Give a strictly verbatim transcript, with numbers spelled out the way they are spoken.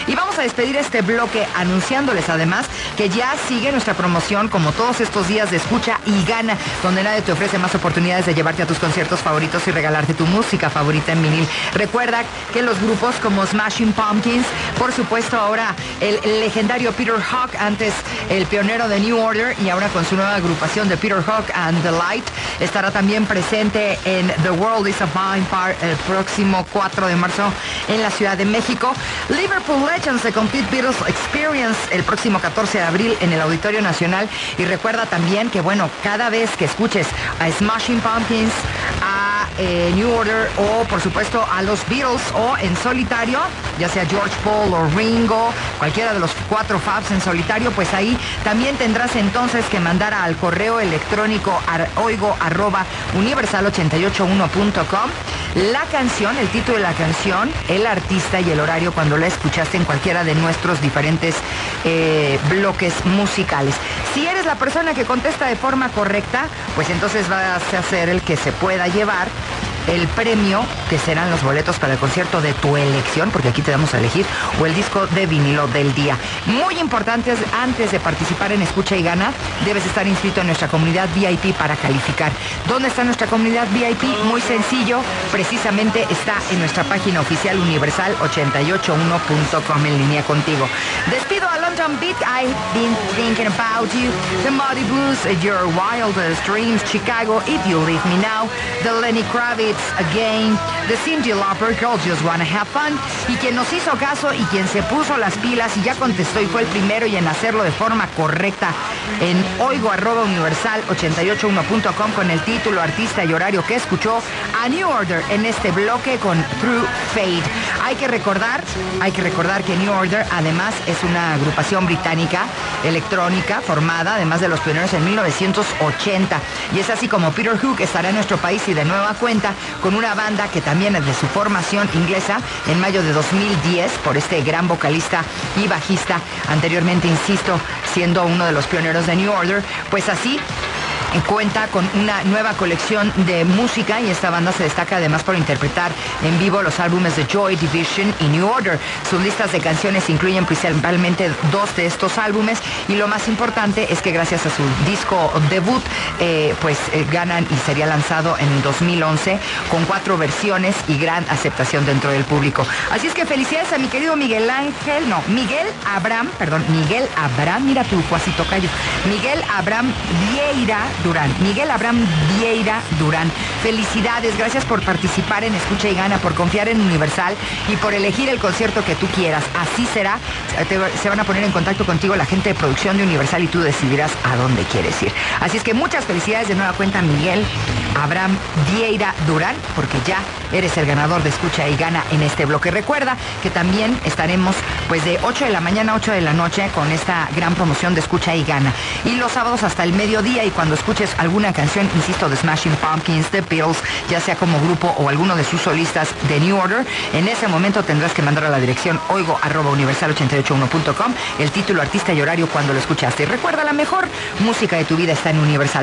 Y vamos a despedir este bloque anunciándoles además que ya sigue nuestra promoción como todos estos días de escucha y gana, donde nadie te ofrece más oportunidades de llevarte a tus conciertos favoritos y regalarte tu música favorita en vinil. Recuerda que los grupos como Smashing Pumpkins, por supuesto ahora el legendario Peter Hook, antes el pionero de New Order y ahora con su nueva agrupación de Peter Hook and the Light, estará también presente en The World is a Fine Part el próximo cuatro de marzo en la Ciudad de México. Liverpool Legends, The Complete Beatles Experience, el próximo catorce de abril en el Auditorio Nacional. Y recuerda también que, bueno, cada vez que escuches a Smashing Pumpkins, a eh, New Order o, por supuesto, a los Beatles o en solitario, ya sea George Paul o Ringo, cualquiera de los cuatro Fabs en solitario, pues ahí también tendrás entonces que mandar al correo electrónico oigo arroba universal ochenta y ocho uno punto com la canción, el título de la canción, el artista y el horario cuando la escuchaste en cualquiera de nuestros diferentes eh, bloques musicales. Si eres la persona que contesta de forma correcta, pues entonces vas a ser el que se pueda llevar el premio, que serán los boletos para el concierto de tu elección, porque aquí te damos a elegir, o el disco de vinilo del día. Muy importante, antes de participar en Escucha y Gana, debes estar inscrito en nuestra comunidad V I P para calificar. ¿Dónde está nuestra comunidad V I P? Muy sencillo, precisamente está en nuestra página oficial universal ochenta y ocho uno punto com, en línea contigo. Despido a London Beat, I've been thinking about you, The Muddy Blues, Your Wildest Dreams, Chicago, If You Leave Me Now, The Lenny Kravitz Again, The Cyndi Lauper, Girls Just Wanna Have Fun. Y quien nos hizo caso y quien se puso las pilas y ya contestó y fue el primero y en hacerlo de forma correcta en oigo arroba universal ochenta y ocho uno punto com con el título, artista y horario que escuchó, a New Order en este bloque con Through Fate. Hay que recordar, hay que recordar que New Order además es una agrupación británica electrónica formada además de los pioneros en mil novecientos ochenta, y es así como Peter Hook estará en nuestro país y de nueva cuenta con una banda que también es de su formación inglesa en mayo de dos mil diez por este gran vocalista y bajista, anteriormente, insisto, siendo uno de los pioneros de New Order. Pues así cuenta con una nueva colección de música y esta banda se destaca además por interpretar en vivo los álbumes de Joy Division y New Order. Sus listas de canciones incluyen principalmente dos de estos álbumes y lo más importante es que gracias a su disco debut eh, pues eh, ganan y sería lanzado en dos mil once con cuatro versiones y gran aceptación dentro del público. Así es que felicidades a mi querido Miguel Ángel, no, Miguel Abraham, perdón, Miguel Abraham, mira tu cuasi tocayo, Miguel Abraham Vieira Durán. Miguel Abraham Vieira Durán. Felicidades, gracias por participar en Escucha y Gana, por confiar en Universal y por elegir el concierto que tú quieras. Así será, te, se van a poner en contacto contigo la gente de producción de Universal y tú decidirás a dónde quieres ir. Así es que muchas felicidades de nueva cuenta, Miguel Abraham Vieira Durán, porque ya eres el ganador de Escucha y Gana en este bloque. Recuerda que también estaremos pues de ocho de la mañana a ocho de la noche con esta gran promoción de Escucha y Gana. Y los sábados hasta el mediodía, y cuando escuches alguna canción, insisto, de Smashing Pumpkins, The Beatles, ya sea como grupo o alguno de sus solistas de New Order, en ese momento tendrás que mandar a la dirección oigo arroba universal ochenta y ocho uno punto com el título, artista y horario cuando lo escuchaste. Y recuerda, la mejor música de tu vida está en Universal.